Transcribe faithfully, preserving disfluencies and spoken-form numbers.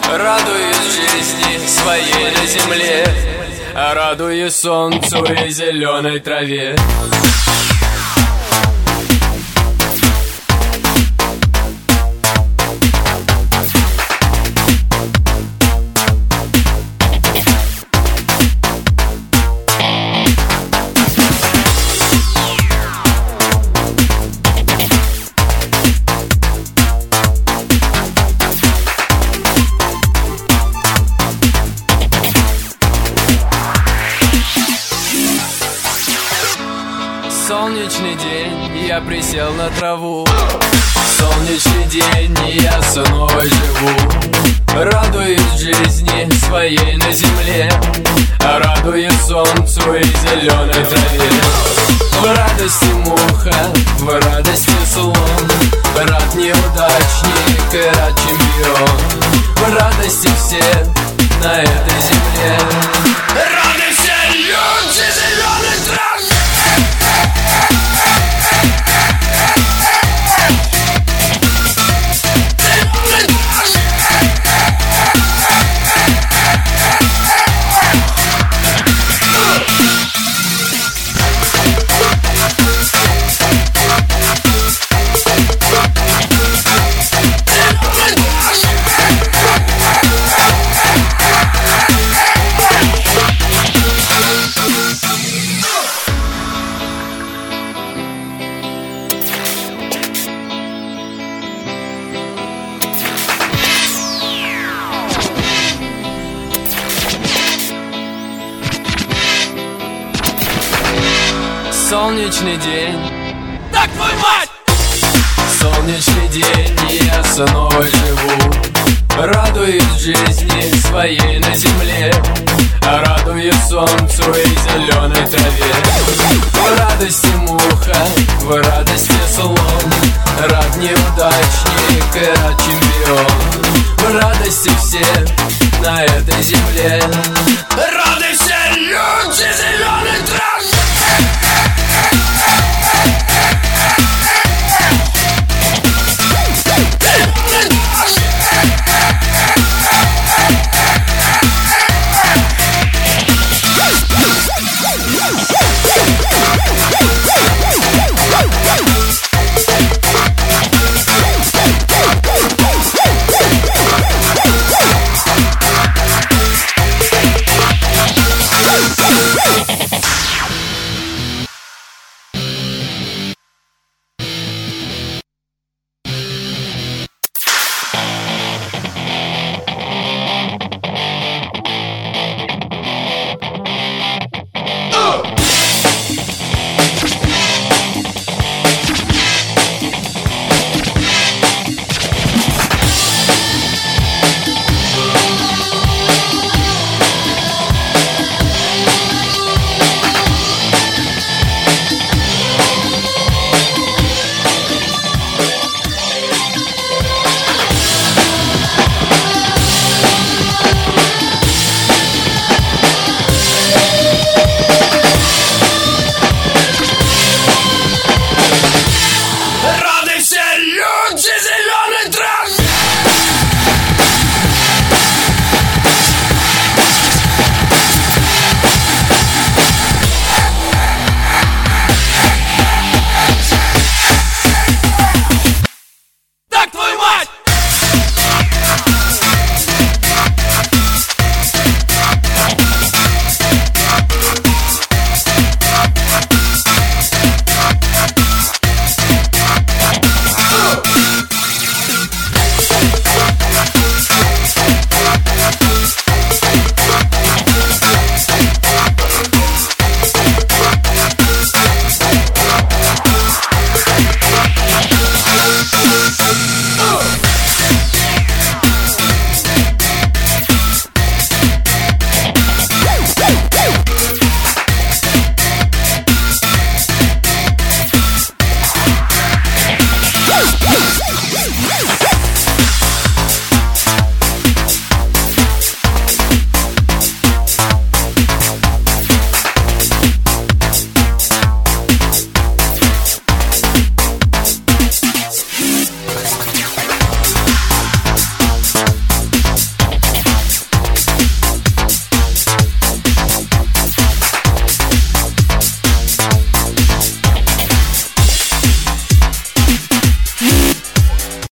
Радуюсь жизни своей на земле, радуюсь солнцу и зеленой траве. Солнечный день, я присел на траву. Солнечный день, я снова живу. Радуюсь жизни своей на земле, радуюсь солнцу и зеленой траве. В радости муха, в радости слон, рад неудачник и рад чемпион. В радости все на этой земле, рады все люди зеленой траве. Солнечный день, так твою мать! Солнечный день, я снова живу. Радуюсь жизни своей на земле, радуюсь солнцу и зеленой траве. В радости муха, в радости слон, рад неудачник и рад чемпион. В радости все на этой земле.